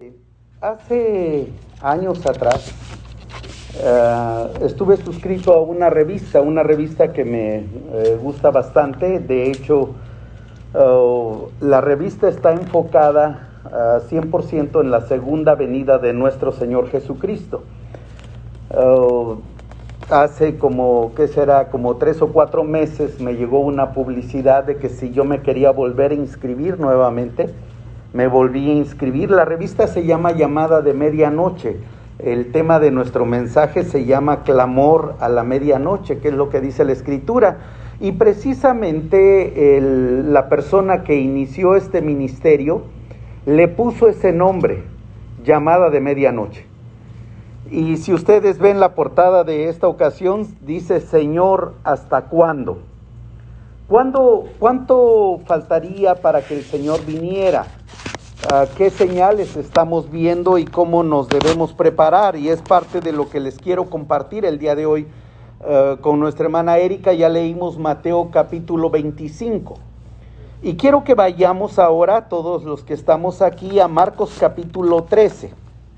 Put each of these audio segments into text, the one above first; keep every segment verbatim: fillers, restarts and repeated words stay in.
Hace años atrás uh, estuve suscrito a una revista, una revista que me eh, gusta bastante. De hecho, uh, la revista está enfocada uh, cien por ciento en la segunda venida de nuestro Señor Jesucristo. Uh, hace como, ¿qué será? Como tres o cuatro meses me llegó una publicidad de que si yo me quería volver a inscribir nuevamente, me volví a inscribir. La revista se llama Llamada de Medianoche. El tema de nuestro mensaje se llama Clamor a la Medianoche, que es lo que dice la Escritura. Y precisamente el, la persona que inició este ministerio le puso ese nombre, Llamada de Medianoche. Y si ustedes ven la portada de esta ocasión, dice: Señor, ¿hasta cuándo? ¿Cuándo, cuánto faltaría para que el Señor viniera? Uh, ¿Qué señales estamos viendo y cómo nos debemos preparar? Y es parte de lo que les quiero compartir el día de hoy uh, con nuestra hermana Erika. Ya leímos Mateo capítulo veinticinco. Y quiero que vayamos ahora, todos los que estamos aquí, a Marcos capítulo trece.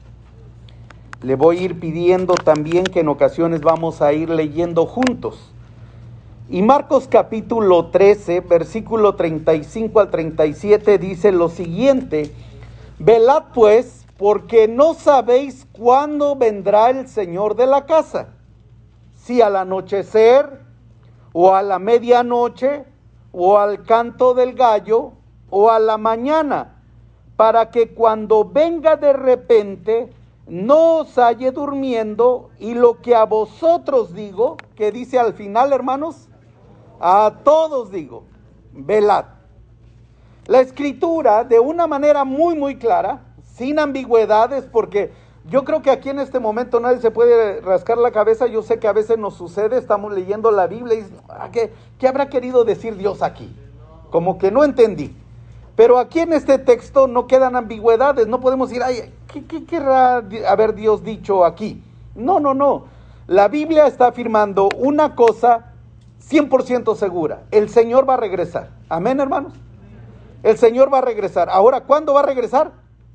Le voy a ir pidiendo también que en ocasiones vamos a ir leyendo juntos. Y Marcos capítulo trece, versículo treinta y cinco al treinta y siete dice lo siguiente: velad pues, porque no sabéis cuándo vendrá el Señor de la casa, si al anochecer, o a la medianoche, o al canto del gallo, o a la mañana, para que cuando venga de repente no os halle durmiendo. Y lo que a vosotros digo, que dice al final, hermanos, a todos digo, velad. La Escritura, de una manera muy muy clara, sin ambigüedades, porque yo creo que aquí en este momento nadie se puede rascar la cabeza. Yo sé que a veces nos sucede, estamos leyendo la Biblia y ¿qué, qué habrá querido decir Dios aquí? Como que no entendí. Pero aquí en este texto no quedan ambigüedades, no podemos decir, ay, ¿qué, qué querrá haber Dios dicho aquí? No, no, no. La Biblia está afirmando una cosa cien por ciento segura: el Señor va a regresar. Amén, hermanos. El Señor va a regresar. Ahora, ¿cuándo va a regresar?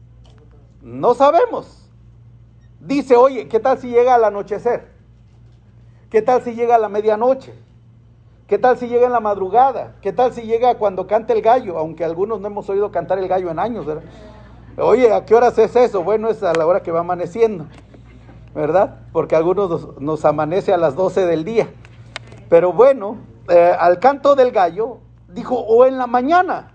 No sabemos. Dice, oye, ¿qué tal si llega al anochecer? ¿Qué tal si llega a la medianoche? ¿Qué tal si llega en la madrugada? ¿Qué tal si llega cuando cante el gallo? Aunque algunos no hemos oído cantar el gallo en años, ¿verdad? Oye, ¿a qué horas es eso? Bueno, es a la hora que va amaneciendo, ¿verdad? Porque algunos nos, nos amanece a las doce del día. Pero bueno, eh, al canto del gallo, dijo, o en la mañana.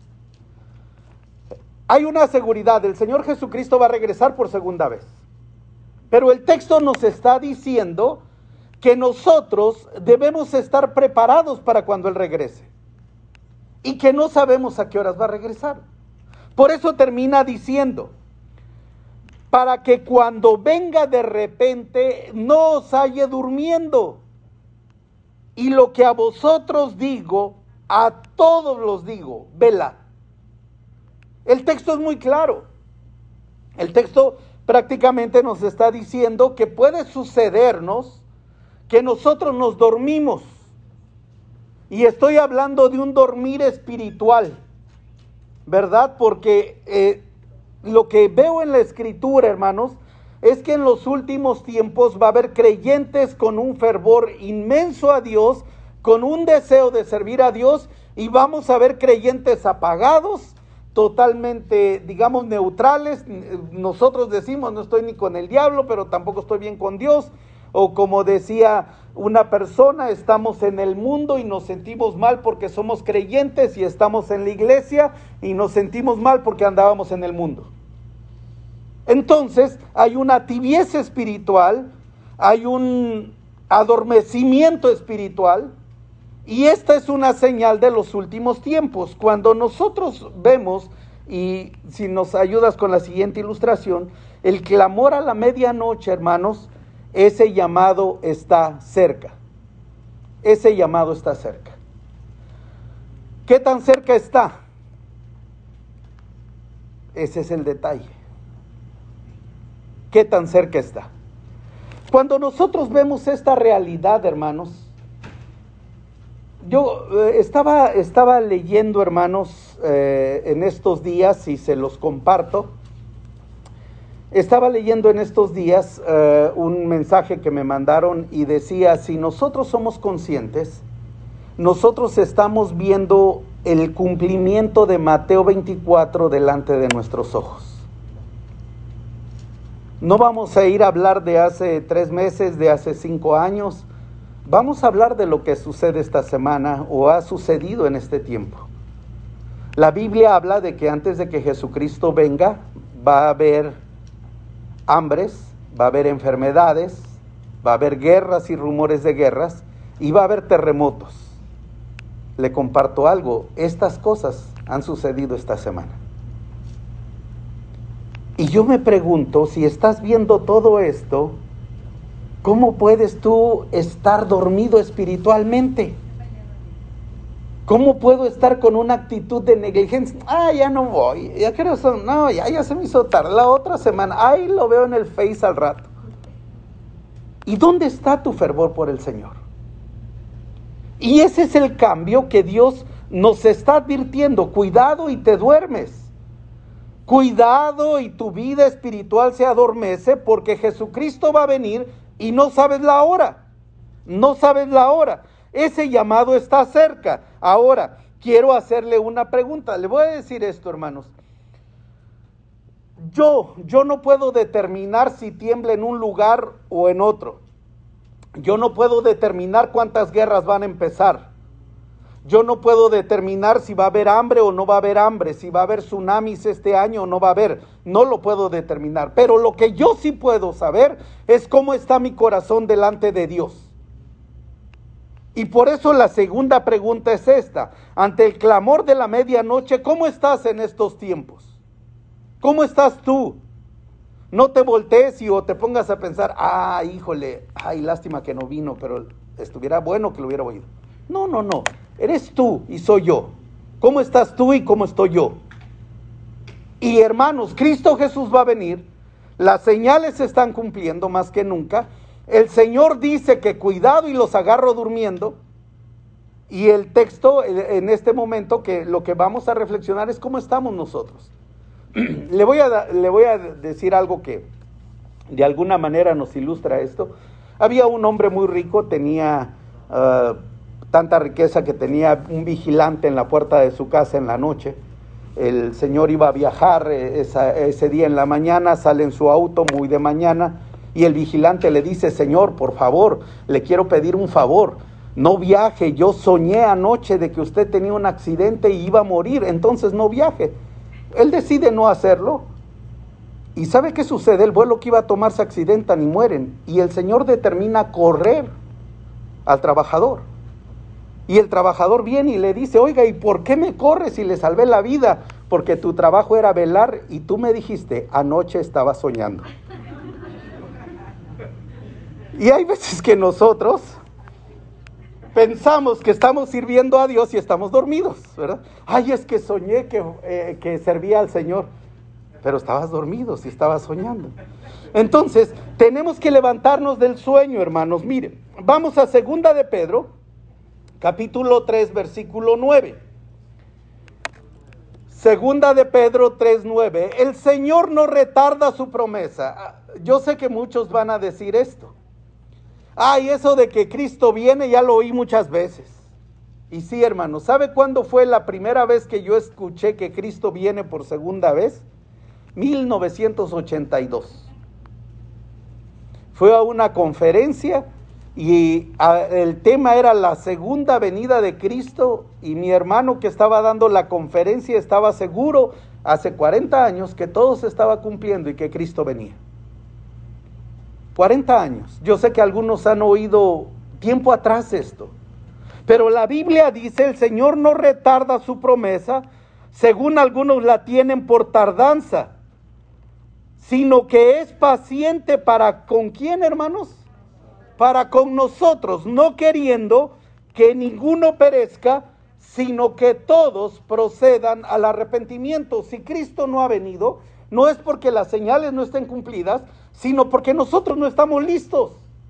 Hay una seguridad: el Señor Jesucristo va a regresar por segunda vez. Pero el texto nos está diciendo que nosotros debemos estar preparados para cuando Él regrese. Y que no sabemos a qué horas va a regresar. Por eso termina diciendo, para que cuando venga de repente no os halle durmiendo. Y lo que a vosotros digo, a todos los digo, velad. El texto es muy claro. El texto prácticamente nos está diciendo que puede sucedernos que nosotros nos dormimos. Y estoy hablando de un dormir espiritual, ¿verdad? Porque eh, lo que veo en la Escritura, hermanos, es que en los últimos tiempos va a haber creyentes con un fervor inmenso a Dios, con un deseo de servir a Dios, y vamos a ver creyentes apagados, totalmente, digamos, neutrales. Nosotros decimos, no estoy ni con el diablo, pero tampoco estoy bien con Dios. O como decía una persona, estamos en el mundo y nos sentimos mal porque somos creyentes, y estamos en la iglesia y nos sentimos mal porque andábamos en el mundo. Entonces hay una tibieza espiritual, hay un adormecimiento espiritual, y esta es una señal de los últimos tiempos. Cuando nosotros vemos, y si nos ayudas con la siguiente ilustración, el clamor a la medianoche, hermanos, ese llamado está cerca. Ese llamado está cerca. ¿Qué tan cerca está? Ese es el detalle. ¿Qué tan cerca está? Cuando nosotros vemos esta realidad, hermanos, yo eh, estaba, estaba leyendo, hermanos, eh, en estos días, y se los comparto, Estaba leyendo en estos días uh, un mensaje que me mandaron y decía, si nosotros somos conscientes, nosotros estamos viendo el cumplimiento de Mateo veinticuatro delante de nuestros ojos. No vamos a ir a hablar de hace tres meses, de hace cinco años, vamos a hablar de lo que sucede esta semana o ha sucedido en este tiempo. La Biblia habla de que antes de que Jesucristo venga, va a haber hambres, va a haber enfermedades, va a haber guerras y rumores de guerras, y va a haber terremotos. Le comparto algo, estas cosas han sucedido esta semana. Y yo me pregunto, si estás viendo todo esto, ¿cómo puedes tú estar dormido espiritualmente? ¿Cómo puedo estar con una actitud de negligencia? Ah, ya no voy, ya creo son, no, ya, ya se me hizo tarde, la otra semana, ahí lo veo en el Face al rato. ¿Y dónde está tu fervor por el Señor? Y ese es el cambio que Dios nos está advirtiendo. Cuidado y te duermes. Cuidado y tu vida espiritual se adormece porque Jesucristo va a venir y no sabes la hora. No sabes la hora. Ese llamado está cerca. Ahora, quiero hacerle una pregunta. Le voy a decir esto, hermanos. Yo, yo no puedo determinar si tiembla en un lugar o en otro. Yo no puedo determinar cuántas guerras van a empezar. Yo no puedo determinar si va a haber hambre o no va a haber hambre, si va a haber tsunamis este año o no va a haber. No lo puedo determinar. Pero lo que yo sí puedo saber es cómo está mi corazón delante de Dios. Y por eso la segunda pregunta es esta. Ante el clamor de la medianoche, ¿cómo estás en estos tiempos? ¿Cómo estás tú? No te voltees y o te pongas a pensar, ah, híjole, ay, lástima que no vino, pero estuviera bueno que lo hubiera oído. No, no, no. Eres tú y soy yo. ¿Cómo estás tú y cómo estoy yo? Y hermanos, Cristo Jesús va a venir. Las señales se están cumpliendo más que nunca. El Señor dice que cuidado y los agarro durmiendo. Y el texto en este momento que lo que vamos a reflexionar es cómo estamos nosotros. Le voy a, le voy a decir algo que de alguna manera nos ilustra esto. Había un hombre muy rico, tenía uh, tanta riqueza que tenía un vigilante en la puerta de su casa en la noche. El señor iba a viajar esa, ese día en la mañana, sale en su auto muy de mañana y el vigilante le dice, señor, por favor, le quiero pedir un favor. No viaje, yo soñé anoche de que usted tenía un accidente y iba a morir, entonces no viaje. Él decide no hacerlo. ¿Y sabe qué sucede? El vuelo que iba a tomar se accidentan y mueren. Y el Señor determina correr al trabajador. Y el trabajador viene y le dice, oiga, ¿y por qué me corres si le salvé la vida? Porque tu trabajo era velar y tú me dijiste, anoche estaba soñando. Y hay veces que nosotros pensamos que estamos sirviendo a Dios y estamos dormidos, ¿verdad? Ay, es que soñé que, eh, que servía al Señor, pero estabas dormido si estabas soñando. Entonces, tenemos que levantarnos del sueño, hermanos. Miren, vamos a segunda de Pedro, capítulo tres, versículo nueve. Segunda de Pedro tres, nueve. El Señor no retarda su promesa. Yo sé que muchos van a decir esto. Ay, eso de que Cristo viene ya lo oí muchas veces. Y sí, hermano, ¿sabe cuándo fue la primera vez que yo escuché que Cristo viene por segunda vez? mil novecientos ochenta y dos. Fue a una conferencia y a, el tema era la segunda venida de Cristo y mi hermano que estaba dando la conferencia estaba seguro hace cuarenta años que todo se estaba cumpliendo y que Cristo venía. cuarenta años. Yo sé que algunos han oído tiempo atrás esto. Pero la Biblia dice, el Señor no retarda su promesa, según algunos la tienen por tardanza, sino que es paciente para, ¿con quién, hermanos? Para con nosotros, no queriendo que ninguno perezca, sino que todos procedan al arrepentimiento. Si Cristo no ha venido, no es porque las señales no estén cumplidas, sino porque nosotros no estamos listos.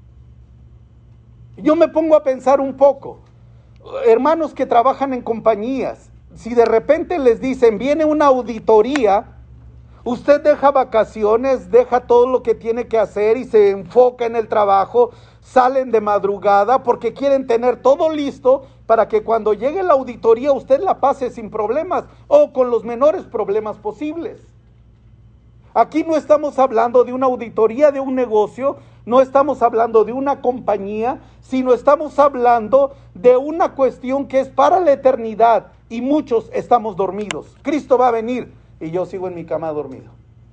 Yo me pongo a pensar un poco, hermanos que trabajan en compañías, si de repente les dicen, viene una auditoría, Usted deja vacaciones, deja todo lo que tiene que hacer y se enfoca en el trabajo, salen de madrugada porque quieren tener todo listo para que cuando llegue la auditoría usted la pase sin problemas o con los menores problemas posibles. Aquí no estamos hablando de una auditoría de un negocio, no estamos hablando de una compañía, sino estamos hablando de una cuestión que es para la eternidad y muchos estamos dormidos. Cristo va a venir y yo sigo en mi cama dormido,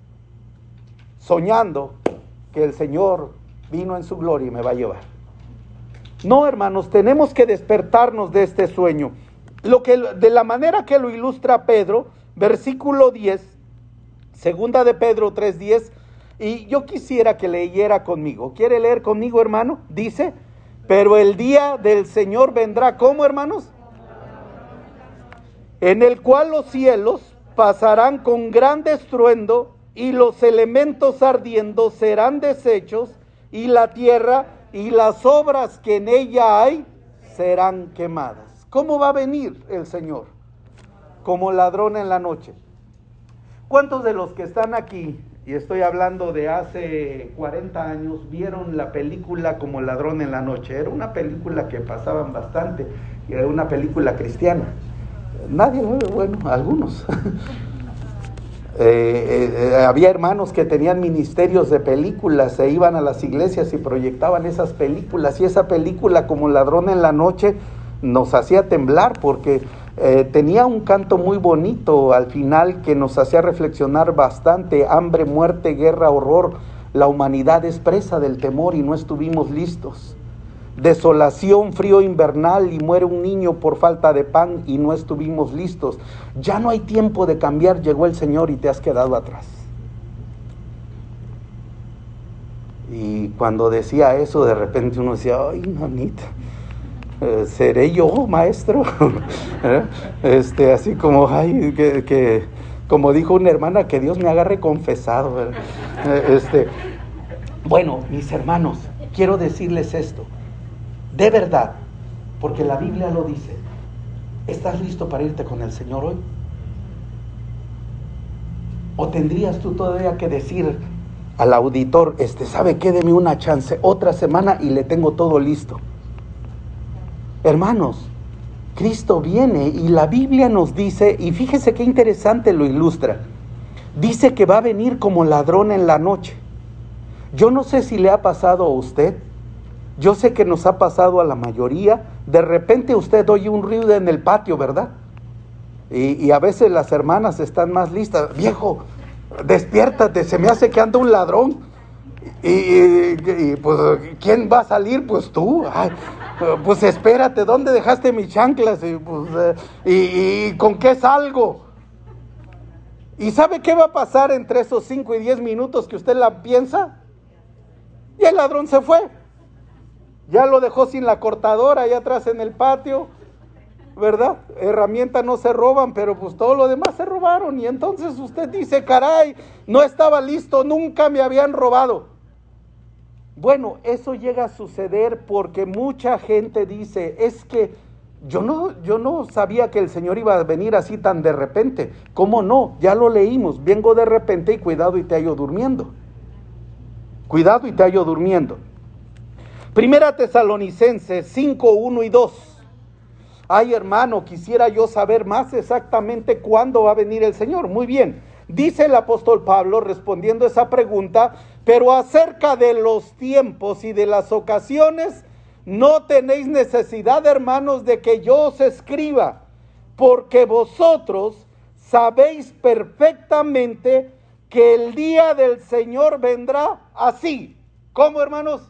soñando que el Señor vino en su gloria y me va a llevar. No, hermanos, tenemos que despertarnos de este sueño. Lo que, de la manera que lo ilustra Pedro, versículo diez, segunda de Pedro tres diez, y yo quisiera que leyera conmigo. ¿Quiere leer conmigo, hermano? Dice, pero el día del Señor vendrá, ¿cómo, hermanos? En el cual los cielos pasarán con gran estruendo y los elementos ardiendo serán deshechos y la tierra y las obras que en ella hay serán quemadas. ¿Cómo va a venir el Señor? Como ladrón en la noche. ¿Cuántos de los que están aquí, y estoy hablando de hace cuarenta años, vieron la película Como ladrón en la noche? Era una película que pasaban bastante, era una película cristiana. Nadie, bueno, algunos. Eh, eh, había hermanos que tenían ministerios de películas, se iban a las iglesias y proyectaban esas películas, y esa película Como ladrón en la noche nos hacía temblar porque eh, tenía un canto muy bonito al final que nos hacía reflexionar bastante. Hambre, muerte, guerra, horror, la humanidad es presa del temor y no estuvimos listos. Desolación, frío invernal y muere un niño por falta de pan y no estuvimos listos. Ya no hay tiempo de cambiar, llegó el Señor y te has quedado atrás. Y cuando decía eso, de repente uno decía, ay, nanita, eh, ¿seré yo, maestro? ¿Eh? Este, así como, ay, que, que, como dijo una hermana, que Dios me agarre confesado. ¿Verdad? Este, bueno, mis hermanos, quiero decirles esto. De verdad, porque la Biblia lo dice, ¿estás listo para irte con el Señor hoy? ¿O tendrías tú todavía que decir al auditor, este, ¿sabe qué? Deme una chance, otra semana y le tengo todo listo? Hermanos, Cristo viene y la Biblia nos dice, y fíjese qué interesante lo ilustra, dice que va a venir como ladrón en la noche. Yo no sé si le ha pasado a usted. Yo sé que nos ha pasado a la mayoría. De repente usted oye un ruido en el patio, ¿verdad? Y, y a veces las hermanas están más listas. Viejo, despiértate, se me hace que anda un ladrón. Y, y, y pues, ¿quién va a salir? Pues tú. Ay, pues espérate, ¿dónde dejaste mis chanclas? Y, pues, eh, y, y ¿con qué salgo? ¿Y sabe qué va a pasar entre esos cinco y diez minutos que usted la piensa? Y el ladrón se fue. Ya lo dejó sin la cortadora allá atrás en el patio, ¿verdad? Herramientas no se roban, pero pues todo lo demás se robaron. Y entonces usted dice, caray, no estaba listo, nunca me habían robado. Bueno, eso llega a suceder porque mucha gente dice, es que yo no, yo no sabía que el Señor iba a venir así tan de repente. ¿Cómo no? Ya lo leímos, vengo de repente y cuidado y te hallo durmiendo. Cuidado y te hallo durmiendo. Primera Tesalonicenses cinco, uno y dos. Ay, hermano, quisiera yo saber más exactamente cuándo va a venir el Señor. Muy bien, dice el apóstol Pablo respondiendo esa pregunta, pero acerca de los tiempos y de las ocasiones, no tenéis necesidad, hermanos, de que yo os escriba, porque vosotros sabéis perfectamente que el día del Señor vendrá así. ¿Cómo, hermanos?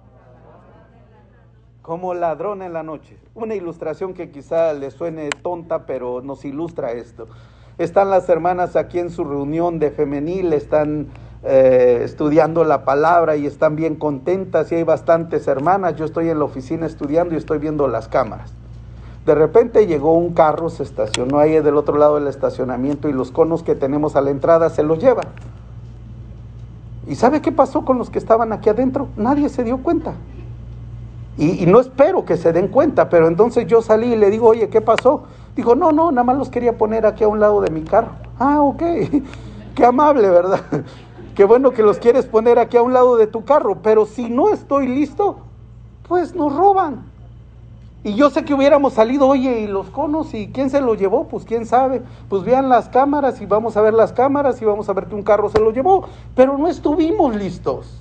Como ladrón en la noche. Una ilustración que quizá le suene tonta, pero nos ilustra esto. Están las hermanas aquí en su reunión de femenil, están eh, estudiando la palabra y están bien contentas, y hay bastantes hermanas. Yo estoy en la oficina estudiando y estoy viendo las cámaras. De repente llegó un carro, se estacionó ahí del otro lado del estacionamiento y los conos que tenemos a la entrada se los lleva. ¿Y sabe qué pasó con los que estaban aquí adentro? Nadie se dio cuenta. Y, y no espero que se den cuenta, pero entonces yo salí y le digo, oye, ¿qué pasó? Dijo, no, no, nada más los quería poner aquí a un lado de mi carro. Ah, ok. qué amable, ¿verdad? Qué bueno que los quieres poner aquí a un lado de tu carro, pero si no estoy listo, pues nos roban. Y yo sé que hubiéramos salido, oye, y los conos, ¿y quién se los llevó? Pues quién sabe, pues vean las cámaras y vamos a ver las cámaras y vamos a ver que un carro se lo llevó, pero no estuvimos listos.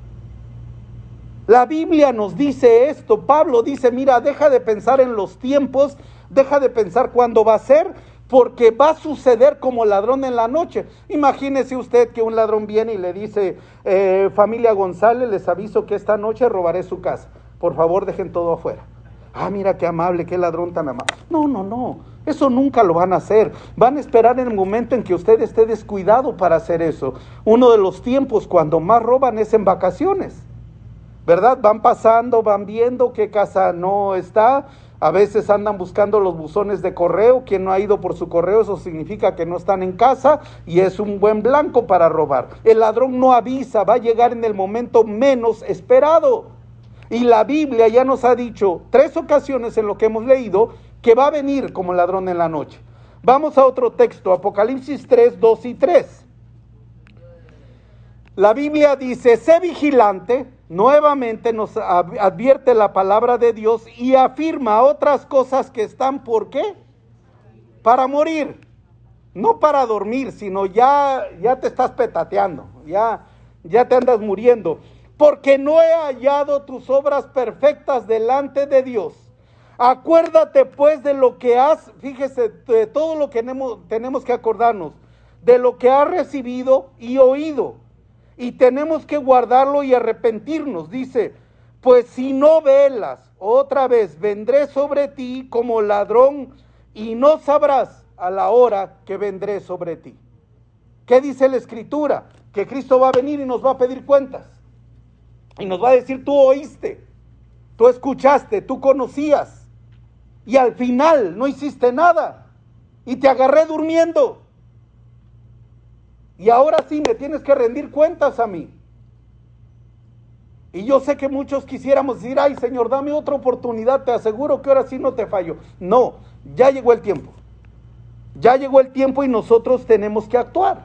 La Biblia nos dice esto, Pablo dice, mira, deja de pensar en los tiempos, deja de pensar cuándo va a ser, porque va a suceder como ladrón en la noche. Imagínese usted que un ladrón viene y le dice, eh, familia González, les aviso que esta noche robaré su casa, por favor dejen todo afuera. Ah, mira qué amable, qué ladrón tan amable. No, no, no, eso nunca lo van a hacer. Van a esperar en el momento en que usted esté descuidado para hacer eso. Uno de los tiempos cuando más roban es en vacaciones, ¿verdad? Van pasando, van viendo qué casa no está. A veces andan buscando los buzones de correo. Quien no ha ido por su correo, eso significa que no están en casa y es un buen blanco para robar. El ladrón no avisa, va a llegar en el momento menos esperado. Y la Biblia ya nos ha dicho tres ocasiones en lo que hemos leído que va a venir como ladrón en la noche. Vamos a otro texto, Apocalipsis tres, dos y tres. La Biblia dice, sé vigilante, nuevamente nos advierte la palabra de Dios y afirma otras cosas que están, ¿por qué? Para morir, no para dormir, sino ya, ya te estás petateando, ya, ya te andas muriendo. Porque no he hallado tus obras perfectas delante de Dios. Acuérdate pues de lo que has, fíjese, de todo lo que tenemos, tenemos que acordarnos, de lo que has recibido y oído. Y tenemos que guardarlo y arrepentirnos. Dice, pues si no velas, otra vez vendré sobre ti como ladrón y no sabrás a la hora que vendré sobre ti. ¿Qué dice la Escritura? Que Cristo va a venir y nos va a pedir cuentas. Y nos va a decir, tú oíste, tú escuchaste, tú conocías. Y al final no hiciste nada. Y te agarré durmiendo. Y ahora sí me tienes que rendir cuentas a mí. Y yo sé que muchos quisiéramos decir, ay Señor, dame otra oportunidad, te aseguro que ahora sí no te fallo. No, ya llegó el tiempo. Ya llegó el tiempo y nosotros tenemos que actuar.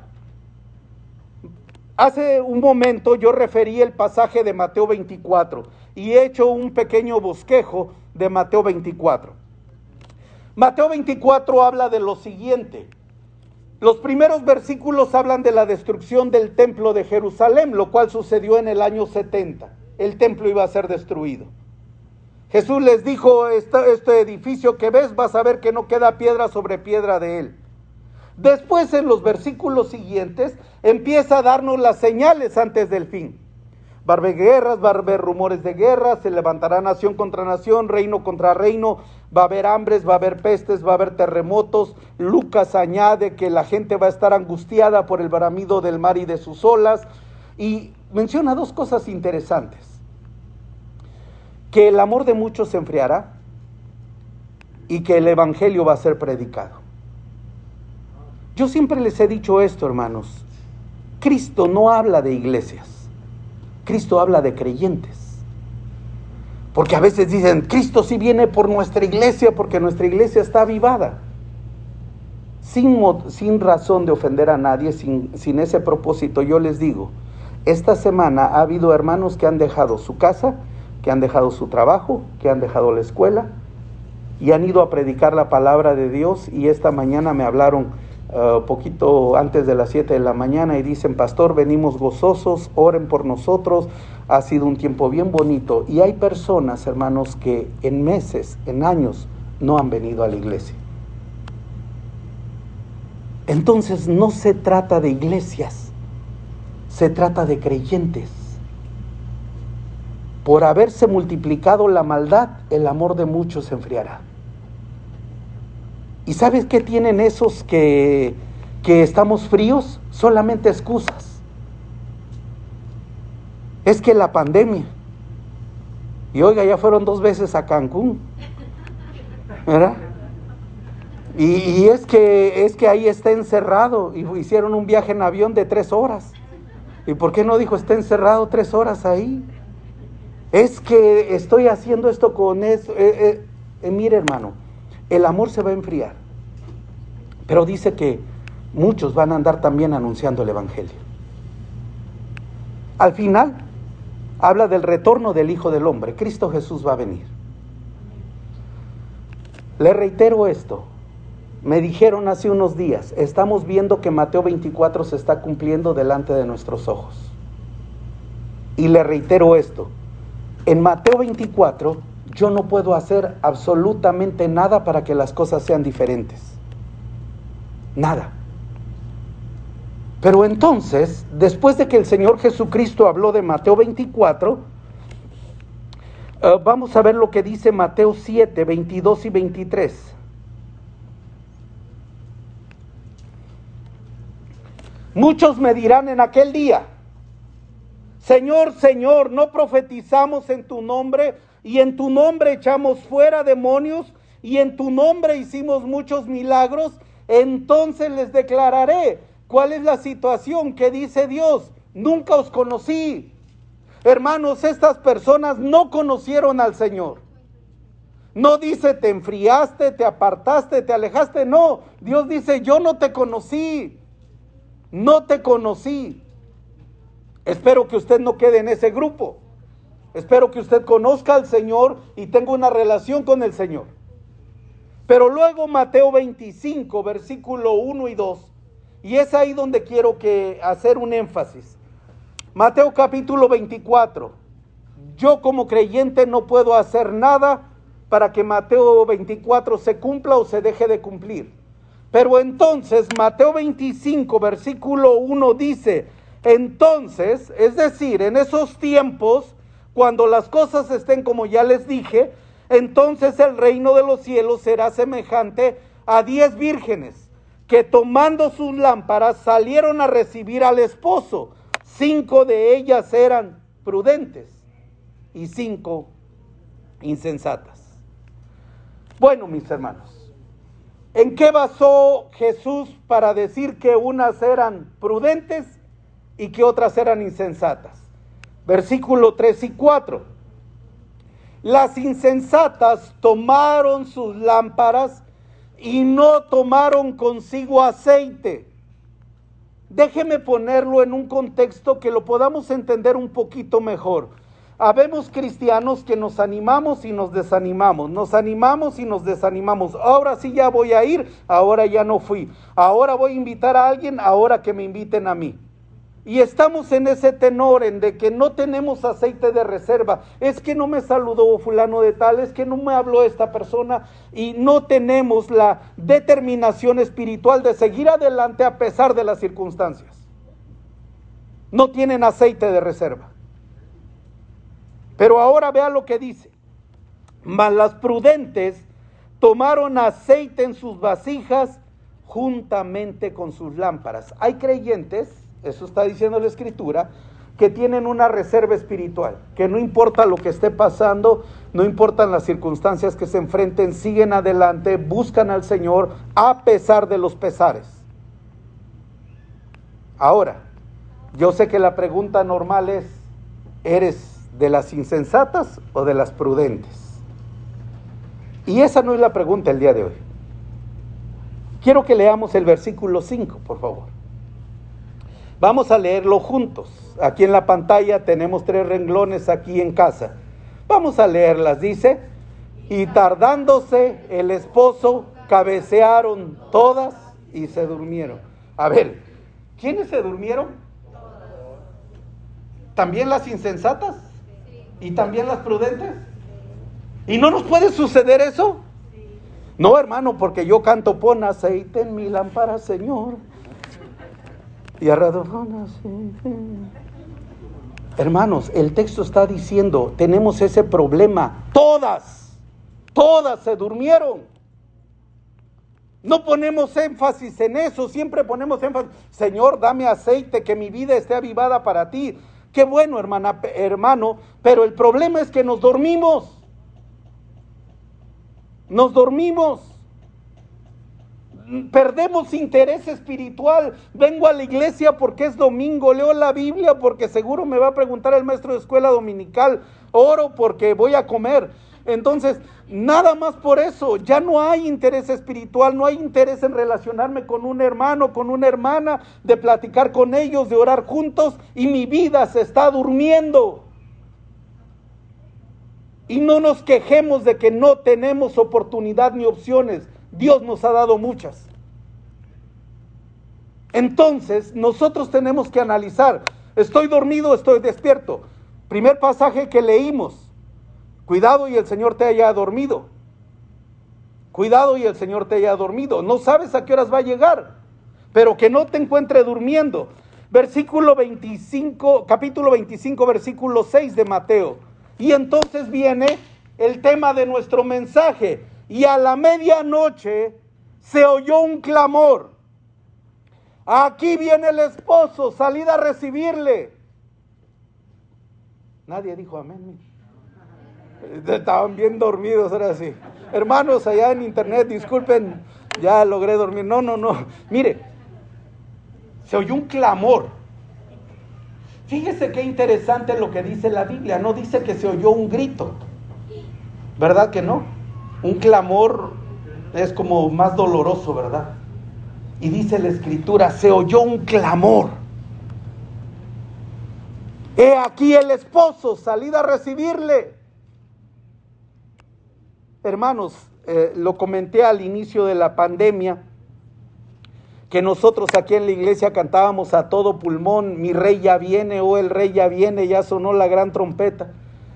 Hace un momento yo referí el pasaje de Mateo veinticuatro y he hecho un pequeño bosquejo de Mateo veinticuatro. Mateo veinticuatro habla de lo siguiente. Los primeros versículos hablan de la destrucción del templo de Jerusalén, lo cual sucedió en el año setenta. El templo iba a ser destruido. Jesús les dijo, este, este edificio que ves, vas a ver que no queda piedra sobre piedra de él. Después, en los versículos siguientes, empieza a darnos las señales antes del fin. Va a haber guerras, va a haber rumores de guerra, se levantará nación contra nación, reino contra reino, va a haber hambres, va a haber pestes, va a haber terremotos. Lucas añade que la gente va a estar angustiada por el bramido del mar y de sus olas. Y menciona dos cosas interesantes. Que el amor de muchos se enfriará y que el evangelio va a ser predicado. Yo siempre les he dicho esto, hermanos. Cristo no habla de iglesias. Cristo habla de creyentes. Porque a veces dicen, Cristo sí viene por nuestra iglesia, porque nuestra iglesia está avivada. Sin, sin razón de ofender a nadie, sin, sin ese propósito, yo les digo, esta semana ha habido hermanos que han dejado su casa, que han dejado su trabajo, que han dejado la escuela, y han ido a predicar la palabra de Dios, y esta mañana me hablaron Uh, poquito antes de las siete de la mañana y dicen, pastor, venimos gozosos, oren por nosotros, ha sido un tiempo bien bonito. Y hay personas, hermanos, que en meses, en años, no han venido a la iglesia. Entonces no se trata de iglesias, se trata de creyentes. Por haberse multiplicado la maldad, el amor de muchos se enfriará. ¿Y sabes qué tienen esos que, que estamos fríos? Solamente excusas. Es que la pandemia. Y oiga, ya fueron dos veces a Cancún, ¿verdad? Y, y es que es que ahí está encerrado. Y hicieron un viaje en avión de tres horas. ¿Y por qué no dijo, está encerrado tres horas ahí? Es que estoy haciendo esto con eso. Eh, eh, eh, mire, hermano, el amor se va a enfriar. Pero dice que muchos van a andar también anunciando el Evangelio. Al final, habla del retorno del Hijo del Hombre. Cristo Jesús va a venir. Le reitero esto. Me dijeron hace unos días, estamos viendo que Mateo veinticuatro se está cumpliendo delante de nuestros ojos. Y le reitero esto. En Mateo veinticuatro, yo no puedo hacer absolutamente nada para que las cosas sean diferentes. Nada. Pero entonces, después de que el Señor Jesucristo habló de Mateo veinticuatro, uh, vamos a ver lo que dice Mateo siete, veintidós y veintitrés. Muchos me dirán en aquel día, Señor, Señor, ¿no profetizamos en tu nombre? Y en tu nombre echamos fuera demonios, y en tu nombre hicimos muchos milagros. Entonces les declararé, ¿cuál es la situación? Que dice Dios, nunca os conocí. Hermanos, estas personas no conocieron al Señor. No dice te enfriaste, te apartaste, te alejaste. No, Dios dice yo no te conocí. No te conocí. Espero que usted no quede en ese grupo. Espero que usted conozca al Señor y tenga una relación con el Señor. Pero luego Mateo veinticinco, versículo uno y dos. Y es ahí donde quiero que hacer un énfasis. Mateo capítulo veinticuatro. Yo como creyente no puedo hacer nada para que Mateo veinticuatro se cumpla o se deje de cumplir. Pero entonces Mateo veinticinco, versículo uno dice, entonces, es decir, en esos tiempos, cuando las cosas estén como ya les dije, entonces el reino de los cielos será semejante a diez vírgenes, que tomando sus lámparas salieron a recibir al esposo. Cinco de ellas eran prudentes y cinco insensatas. Bueno, mis hermanos, ¿en qué basó Jesús para decir que unas eran prudentes y que otras eran insensatas? Versículo tres y cuatro. Las insensatas tomaron sus lámparas y no tomaron consigo aceite. Déjeme ponerlo en un contexto que lo podamos entender un poquito mejor. Habemos cristianos que nos animamos y nos desanimamos, nos animamos y nos desanimamos. Ahora sí ya voy a ir, ahora ya no fui. Ahora voy a invitar a alguien, ahora que me inviten a mí. Y estamos en ese tenor en de que no tenemos aceite de reserva. Es que no me saludó fulano de tal, es que no me habló esta persona. Y no tenemos la determinación espiritual de seguir adelante a pesar de las circunstancias. No tienen aceite de reserva. Pero ahora vea lo que dice. Mas las prudentes tomaron aceite en sus vasijas juntamente con sus lámparas. Hay creyentes, eso está diciendo la Escritura, que tienen una reserva espiritual, que no importa lo que esté pasando, no importan las circunstancias que se enfrenten, siguen adelante, buscan al Señor a pesar de los pesares. Ahora, yo sé que la pregunta normal es, ¿eres de las insensatas o de las prudentes? Y esa no es la pregunta el día de hoy. Quiero que leamos el versículo cinco, por favor. Vamos a leerlo juntos. Aquí en la pantalla tenemos tres renglones aquí en casa. Vamos a leerlas. Dice, y tardándose el esposo, cabecearon todas y se durmieron. A ver, ¿quiénes se durmieron? ¿También las insensatas? ¿Y también las prudentes? ¿Y no nos puede suceder eso? No, hermano, porque yo canto, pon aceite en mi lámpara, Señor. Y arrado, pon aceite. Hermanos, el texto está diciendo, tenemos ese problema. Todas, todas se durmieron. No ponemos énfasis en eso, siempre ponemos énfasis, Señor, dame aceite, que mi vida esté avivada para ti. Qué bueno, hermana, hermano, pero el problema es que nos dormimos. Nos dormimos. Perdemos interés espiritual. Vengo a la iglesia porque es domingo, leo la Biblia porque seguro me va a preguntar el maestro de escuela dominical, oro porque voy a comer. Entonces, nada más por eso, ya no hay interés espiritual, no hay interés en relacionarme con un hermano, con una hermana, de platicar con ellos, de orar juntos, y mi vida se está durmiendo. Y no nos quejemos de que no tenemos oportunidad ni opciones. Dios nos ha dado muchas. Entonces, nosotros tenemos que analizar, ¿estoy dormido, estoy despierto? Primer pasaje que leímos, cuidado y el Señor te haya dormido. Cuidado y el Señor te haya dormido. No sabes a qué horas va a llegar, pero que no te encuentre durmiendo. Versículo veinticinco, capítulo veinticinco, versículo seis de Mateo. Y entonces viene el tema de nuestro mensaje. Y a la medianoche se oyó un clamor. Aquí viene el esposo, salid a recibirle. Nadie dijo amén. Estaban bien dormidos, ahora sí. Hermanos, allá en internet, disculpen, ya logré dormir. No, no, no. Mire, se oyó un clamor. Fíjese qué interesante lo que dice la Biblia. No dice que se oyó un grito. ¿Verdad que no? Un clamor es como más doloroso, ¿verdad? Y dice la Escritura, se oyó un clamor. He aquí el esposo, salid a recibirle. Hermanos, eh, lo comenté al inicio de la pandemia, que nosotros aquí en la iglesia cantábamos a todo pulmón, mi rey ya viene, oh el rey ya viene, ya sonó la gran trompeta.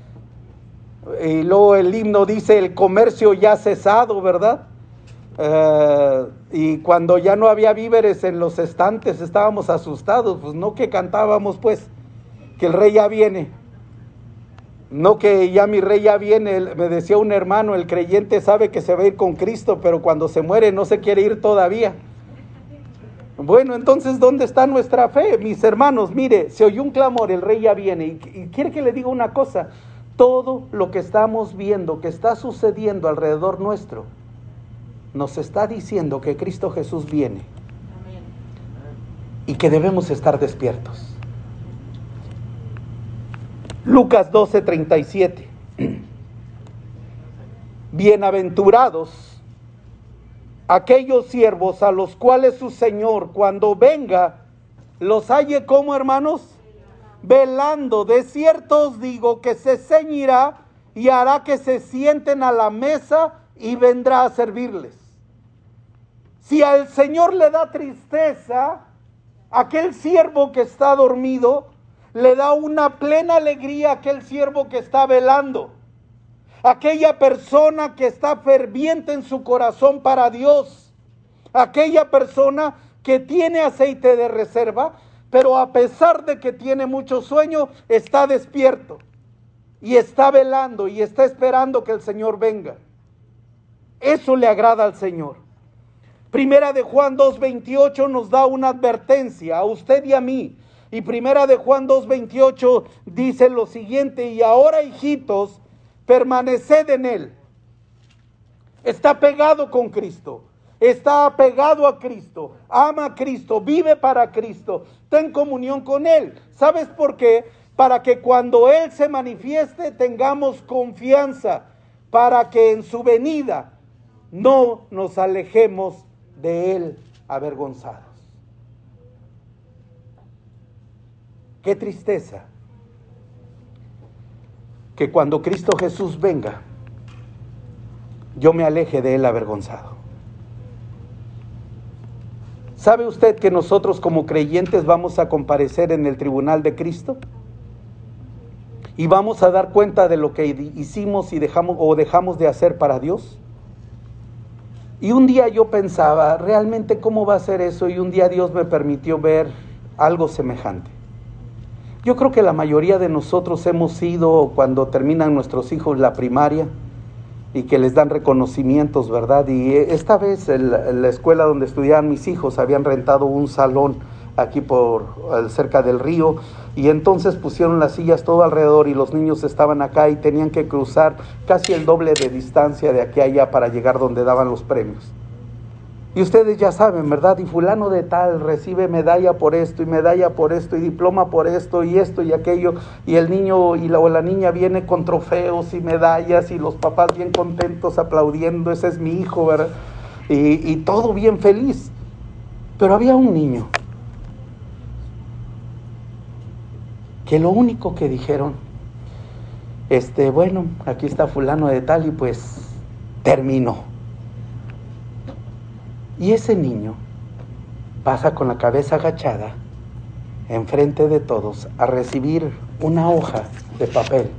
Y luego el himno dice, el comercio ya ha cesado, ¿verdad? Uh, y cuando ya no había víveres en los estantes estábamos asustados, pues no que cantábamos pues que el rey ya viene, no que ya mi rey ya viene. Me decía un hermano, el creyente sabe que se va a ir con Cristo, pero cuando se muere no se quiere ir todavía. Bueno, entonces ¿dónde está nuestra fe? Mis hermanos, mire, se oyó un clamor, el rey ya viene. Y, y quiere que le diga una cosa, todo lo que estamos viendo que está sucediendo alrededor nuestro nos está diciendo que Cristo Jesús viene. Amén. Y que debemos estar despiertos. Lucas doce, treinta y siete. Bienaventurados aquellos siervos a los cuales su Señor cuando venga los halle como, hermanos, velando. De cierto os digo que se ceñirá y hará que se sienten a la mesa y vendrá a servirles. Si al Señor le da tristeza, aquel siervo que está dormido, le da una plena alegría a aquel siervo que está velando. Aquella persona que está ferviente en su corazón para Dios. Aquella persona que tiene aceite de reserva, pero a pesar de que tiene mucho sueño, está despierto. Y está velando y está esperando que el Señor venga. Eso le agrada al Señor. Primera de Juan dos veintiocho nos da una advertencia a usted y a mí. Y primera de Juan dos veintiocho dice lo siguiente: y ahora, hijitos, permaneced en Él. Está pegado con Cristo. Está apegado a Cristo. Ama a Cristo. Vive para Cristo. Ten comunión con Él. ¿Sabes por qué? Para que cuando Él se manifieste tengamos confianza. Para que en su venida no nos alejemos de Él avergonzados. Qué tristeza que cuando Cristo Jesús venga, yo me aleje de Él avergonzado. ¿Sabe usted que nosotros como creyentes vamos a comparecer en el tribunal de Cristo? Y vamos a dar cuenta de lo que hicimos y dejamos o dejamos de hacer para Dios. Y un día yo pensaba, ¿realmente cómo va a ser eso? Y un día Dios me permitió ver algo semejante. Yo creo que la mayoría de nosotros hemos ido, cuando terminan nuestros hijos la primaria, y que les dan reconocimientos, ¿verdad? Y esta vez en la escuela donde estudiaban mis hijos habían rentado un salón aquí por cerca del río, y entonces pusieron las sillas todo alrededor y los niños estaban acá y tenían que cruzar casi el doble de distancia de aquí a allá para llegar donde daban los premios. Y ustedes ya saben, ¿verdad? Y fulano de tal recibe medalla por esto y medalla por esto y diploma por esto y esto y aquello. Y el niño y la, o la niña viene con trofeos y medallas y los papás bien contentos aplaudiendo. Ese es mi hijo, ¿verdad? Y, y todo bien feliz. Pero había un niño que lo único que dijeron, este, bueno, aquí está fulano de tal y pues terminó. Y ese niño pasa con la cabeza agachada enfrente de todos a recibir una hoja de papel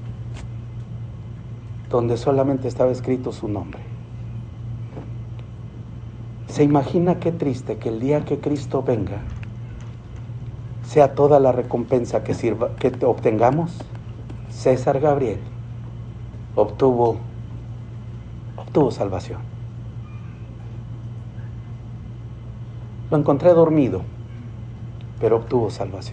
donde solamente estaba escrito su nombre. ¿Se imagina qué triste que el día que Cristo venga sea toda la recompensa que sirva, que obtengamos? César Gabriel obtuvo, obtuvo salvación. Lo encontré dormido, pero obtuvo salvación.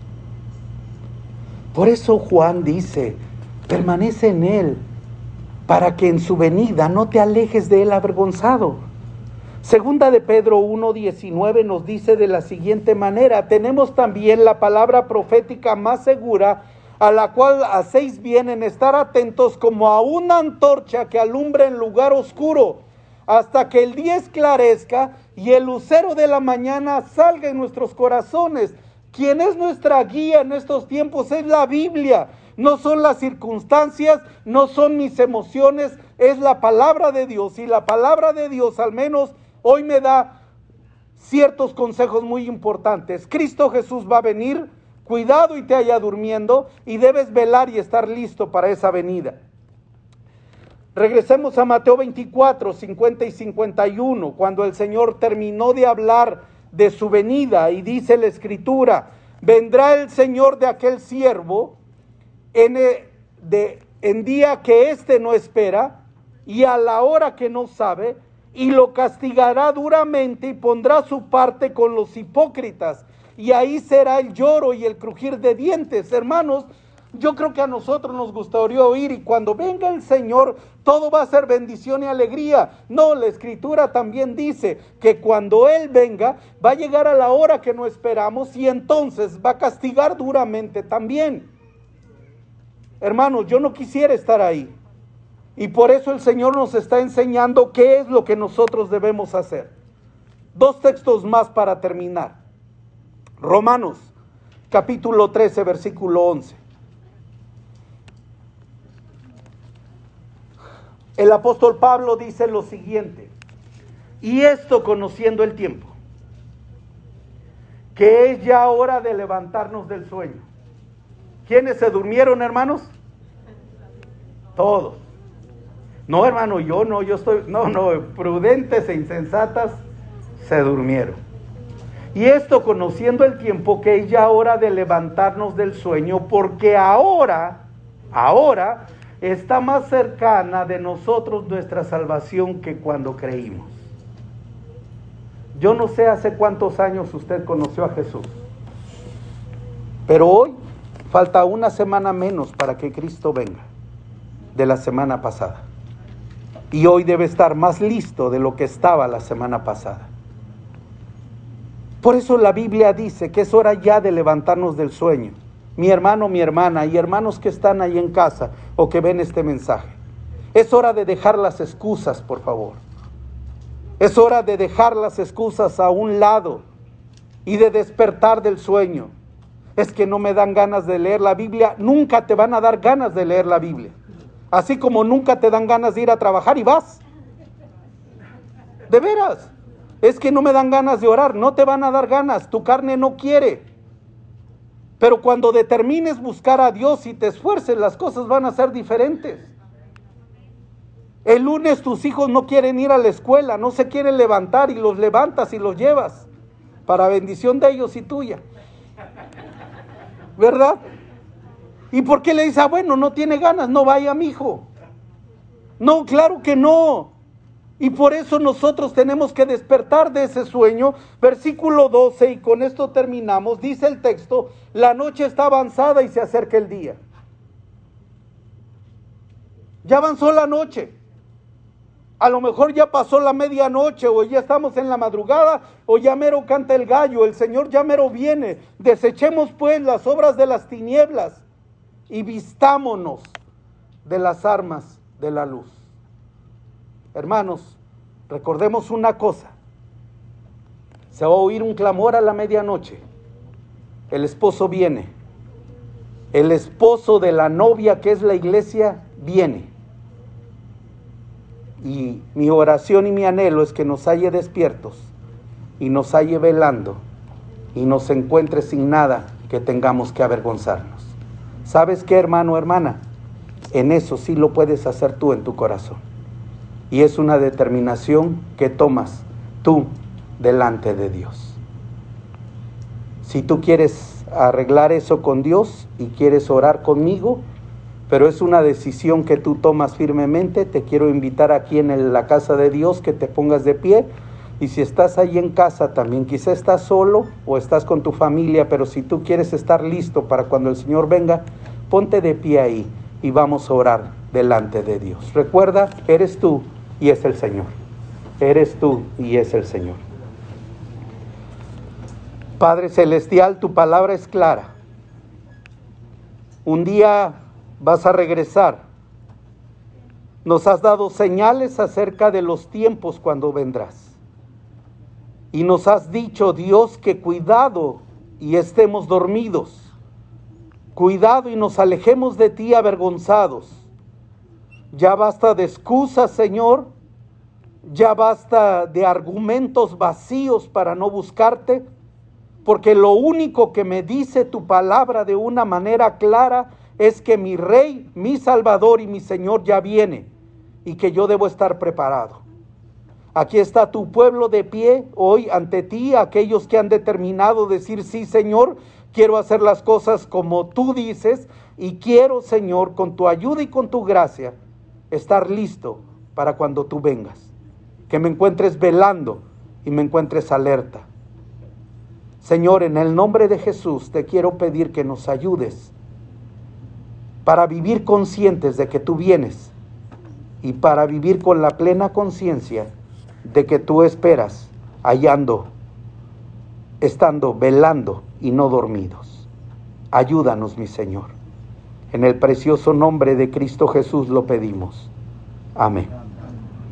Por eso Juan dice, permanece en Él, para que en su venida no te alejes de Él avergonzado. Segunda de Pedro uno diecinueve nos dice de la siguiente manera, tenemos también la palabra profética más segura, a la cual hacéis bien en estar atentos como a una antorcha que alumbra en lugar oscuro, hasta que el día esclarezca y el lucero de la mañana salga en nuestros corazones. Quien es nuestra guía en estos tiempos es la Biblia. No son las circunstancias, no son mis emociones, es la palabra de Dios. Y la palabra de Dios al menos hoy me da ciertos consejos muy importantes. Cristo Jesús va a venir, cuidado y te haya durmiendo, y debes velar y estar listo para esa venida. Regresemos a Mateo veinticuatro, cincuenta y cincuenta y uno, cuando el Señor terminó de hablar de su venida y dice la Escritura, vendrá el Señor de aquel siervo en, de, en día que éste no espera y a la hora que no sabe, y lo castigará duramente y pondrá su parte con los hipócritas, y ahí será el lloro y el crujir de dientes. Hermanos, yo creo que a nosotros nos gustaría oír, y cuando venga el Señor, todo va a ser bendición y alegría. No, la Escritura también dice que cuando Él venga, va a llegar a la hora que no esperamos, y entonces va a castigar duramente también. Hermanos, yo no quisiera estar ahí, y por eso el Señor nos está enseñando qué es lo que nosotros debemos hacer. Dos textos más para terminar. Romanos, capítulo trece, versículo once. El apóstol Pablo dice lo siguiente, y esto conociendo el tiempo, que es ya hora de levantarnos del sueño. ¿Quiénes se durmieron, hermanos? Todos. No, hermano, yo no, yo estoy, no, no, prudentes e insensatas se durmieron. Y esto conociendo el tiempo, que es ya hora de levantarnos del sueño, porque ahora, ahora, está más cercana de nosotros nuestra salvación que cuando creímos. Yo no sé hace cuántos años usted conoció a Jesús, pero hoy falta una semana menos para que Cristo venga de la semana pasada. Y hoy debe estar más listo de lo que estaba la semana pasada. Por eso la Biblia dice que es hora ya de levantarnos del sueño. Mi hermano, mi hermana y hermanos que están ahí en casa o que ven este mensaje. Es hora de dejar las excusas, por favor. Es hora de dejar las excusas a un lado y de despertar del sueño. Es que no me dan ganas de leer la Biblia. Nunca te van a dar ganas de leer la Biblia. Así como nunca te dan ganas de ir a trabajar y vas. De veras. Es que no me dan ganas de orar. No te van a dar ganas. Tu carne no quiere. Pero cuando determines buscar a Dios y te esfuerces, las cosas van a ser diferentes. El lunes tus hijos no quieren ir a la escuela, no se quieren levantar, y los levantas y los llevas para bendición de ellos y tuya. ¿Verdad? ¿Y por qué le dices, ah, bueno, no tiene ganas, no vaya mi hijo? No, claro que no. Y por eso nosotros tenemos que despertar de ese sueño. Versículo doce, y con esto terminamos, dice el texto, la noche está avanzada y se acerca el día. Ya avanzó la noche. A lo mejor ya pasó la medianoche, o ya estamos en la madrugada, o ya mero canta el gallo, el Señor ya mero viene. Desechemos pues las obras de las tinieblas y vistámonos de las armas de la luz. Hermanos, recordemos una cosa: se va a oír un clamor a la medianoche. El esposo viene. El esposo de la novia, que es la iglesia, viene. Y mi oración y mi anhelo es que nos halle despiertos y nos halle velando y nos encuentre sin nada que tengamos que avergonzarnos. ¿Sabes qué, hermano, hermana? En eso sí lo puedes hacer tú en tu corazón. Y es una determinación que tomas tú delante de Dios. Si tú quieres arreglar eso con Dios y quieres orar conmigo, pero es una decisión que tú tomas firmemente, te quiero invitar aquí en la casa de Dios que te pongas de pie. Y si estás ahí en casa también, quizá estás solo o estás con tu familia, pero si tú quieres estar listo para cuando el Señor venga, ponte de pie ahí y vamos a orar delante de Dios. Recuerda, eres tú y es el Señor. Eres tú y es el Señor. Padre Celestial, tu palabra es clara. Un día vas a regresar. Nos has dado señales acerca de los tiempos cuando vendrás. Y nos has dicho, Dios, que cuidado y estemos dormidos. Cuidado y nos alejemos de ti avergonzados. Ya basta de excusas, Señor. Ya basta de argumentos vacíos para no buscarte. Porque lo único que me dice tu palabra de una manera clara es que mi Rey, mi Salvador y mi Señor ya viene y que yo debo estar preparado. Aquí está tu pueblo de pie hoy ante ti, aquellos que han determinado decir, sí, Señor, quiero hacer las cosas como tú dices y quiero, Señor, con tu ayuda y con tu gracia, estar listo para cuando tú vengas. Que me encuentres velando y me encuentres alerta. Señor, en el nombre de Jesús te quiero pedir que nos ayudes para vivir conscientes de que tú vienes y para vivir con la plena conciencia de que tú esperas, hallando, estando velando y no dormidos. Ayúdanos, mi Señor. En el precioso nombre de Cristo Jesús lo pedimos. Amén.